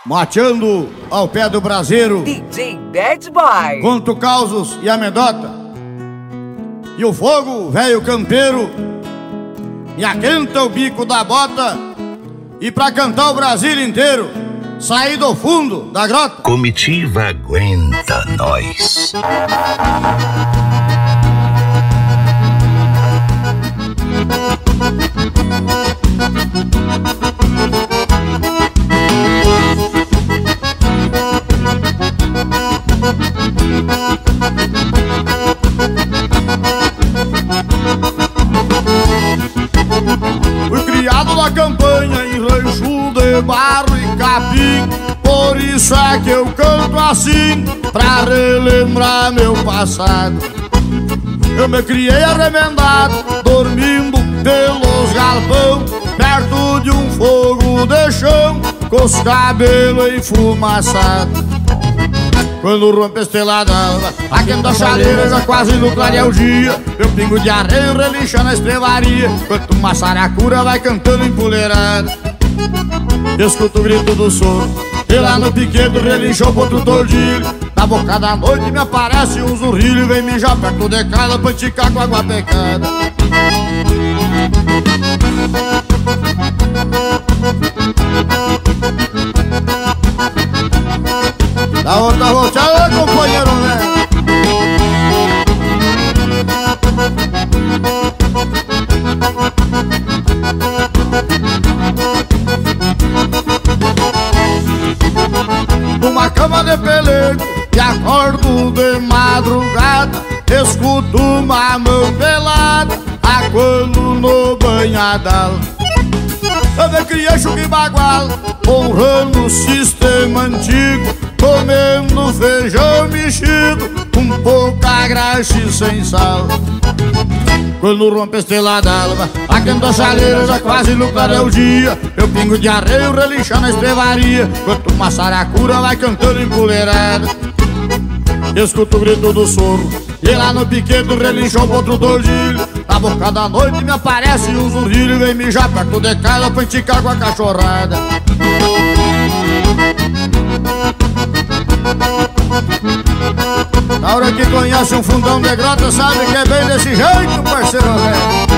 Mateando ao pé do braseiro, DJ Bad Boy. conto causos e amedota. E o fogo, velho campeiro, me aquenta o bico da bota. E pra cantar o Brasil inteiro, saí do fundo da grota. Comitiva aguenta nós. Fui criado na campanha em rancho de barro e capim. Por isso é que eu canto assim, pra relembrar meu passado. Eu me criei arremendado, dormindo pelos galpão, perto de um fogo de chão, com os cabelos enfumaçados. Quando rompe a estrelada alva, aquenta a chaleira, já quase no clarear o dia. Meu pingo de arreio relincha na estrevaria, enquanto uma saracura vai cantando empoleirada. Escuto o grito do soro, e lá no piquedo relincha o potro tordilho. Na boca da noite me aparece um zurrilho, vem mijar perto de casa pra esticar com água pecada. Da outra volteada, companheiro, né? Numa cama de pelego e acordo de madrugada, escuto uma mão pelada aguando no banhadal. Eu me criei chuca e bagual, honrando o sistema antigo, comendo feijão mexido, com pouca graxa e sem sal. Quando rompe a estrela d'alva, aquenta a chaleira, já quase no clarear o dia. Eu pingo de arreio relincha na estrevaria, enquanto uma saracura vai cantando empoleirada. Escuto o grito do soro, e lá no piquedo relincha o potro tordilho. Na boca da noite me aparece um zurrilho, vem mijar perto de casa pra esticar com a cachorrada. Na hora que conhece um fundão de grota, sabe que é bem desse jeito, parceiro velho.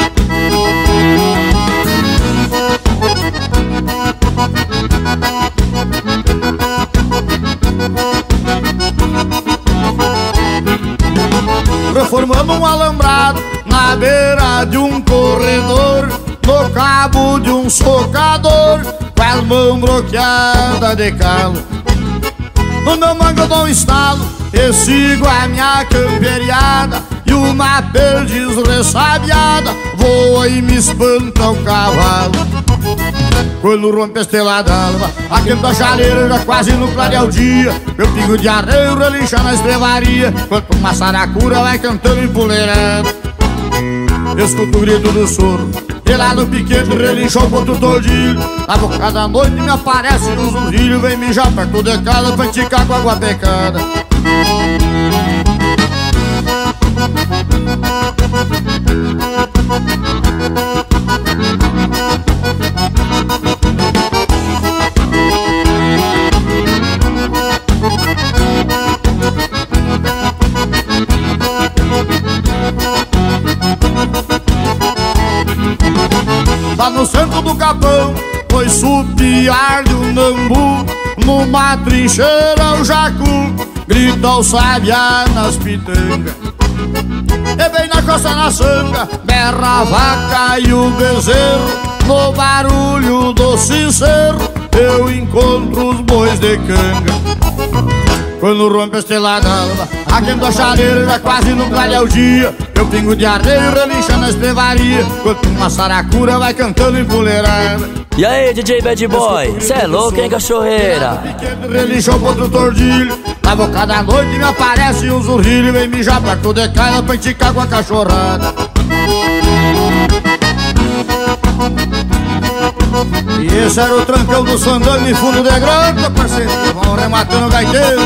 Reformando um alambrado na beira de um corredor, no cabo de um socador, com as mãos bloqueadas de calo. No meu mango eu dou um estalo e sigo a minha camperiada, e uma perdiz ressabiada voa e me espanta o cavalo. Quando rompe a estrela d'alva, aquenta a chaleira, já quase no clarear o dia. Meu pingo de arreio relincha na estrevaria, enquanto uma saracura vai cantando empoleirada. Escuto o grito do soro, e lá no piquete relincha o potro tordilho. Na boca da noite me aparece um zurrilho, vem mijar perto de casa pra esticar com água pecada. Lá no centro do capão, foi supiar de um nambu, numa trincheira o jacu grita o sabiá nas pitangas. E bem na costa na sanga, berra a vaca e o bezerro, no barulho do sincero eu encontro os bois de canga. Quando rompe a estrela d'alva, aquenta a chaleira, já quase no clarear o dia. Eu pingo de arreio relincha na estrevaria, enquanto uma saracura vai cantando empoleirada. E aí, DJ Bad Boy, cê é louco, hein, cachorreira? Relincha o potro tordilho, na boca da noite me aparece um zurrilho, vem mijar perto de casa pra esticar com a cachorrada. E esse era o trancão do Sandano em fundo de grota, parceiro. Vão rematando o gaiteiro.